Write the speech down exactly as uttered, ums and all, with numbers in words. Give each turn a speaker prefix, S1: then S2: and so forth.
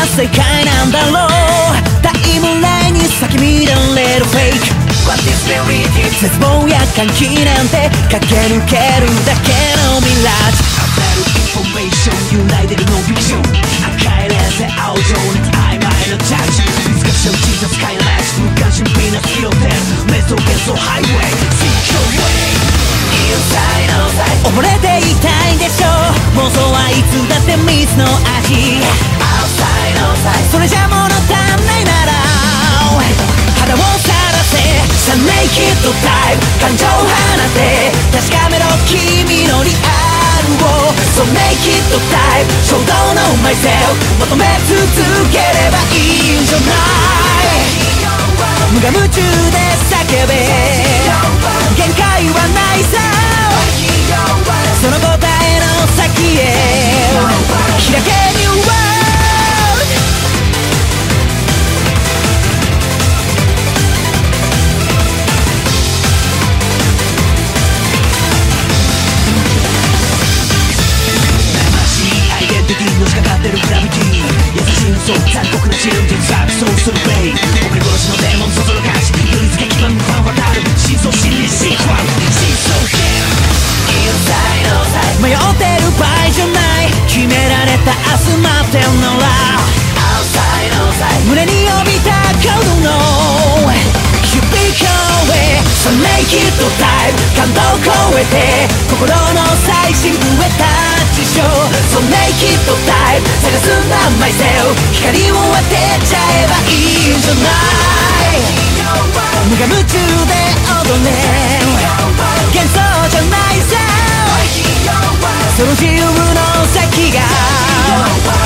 S1: な世界なんだろう。タイムラインに咲き乱れるフェイク What is reality 絶望や歓喜なんて駆け抜けるだけのミラージュ溢れるインフォメーション揺らいでるノンフィクション赤いレーゼ青情熱曖昧なジャッジ見つかっちゃう小さスカイラッシュ無関心ピーナッツ拾ってる瞑想幻想ハイウェイ Seek your way Inside outside 溺れていたいんでしょう妄想はいつだって水の味 Outside outside それじゃ物足んないなら肌をさらせさネイキッドタイプ感情を放て確かめろ君のリアルを So naked type 衝動のマイセル求め続ければいいんじゃない無我夢中で叫べ限界はないさその答えの先へ開け New Worldのしかかってるグラビティ優しい嘘残酷な真実錯綜するベイ送り殺しのデーモンそそるかし寄り付け基盤ファン渡る真相心理シークワン真相編 Inside outside 迷ってる場合じゃない決められた明日待ってんのら Outside outside 胸に帯びたコードの響こえ So naked type 感動を超えて心の最深部へタッチしよう So naked type 探すんだ myself 光を当てちゃえばいいんじゃない無我夢中で踊れ幻想じゃないさその自由の先が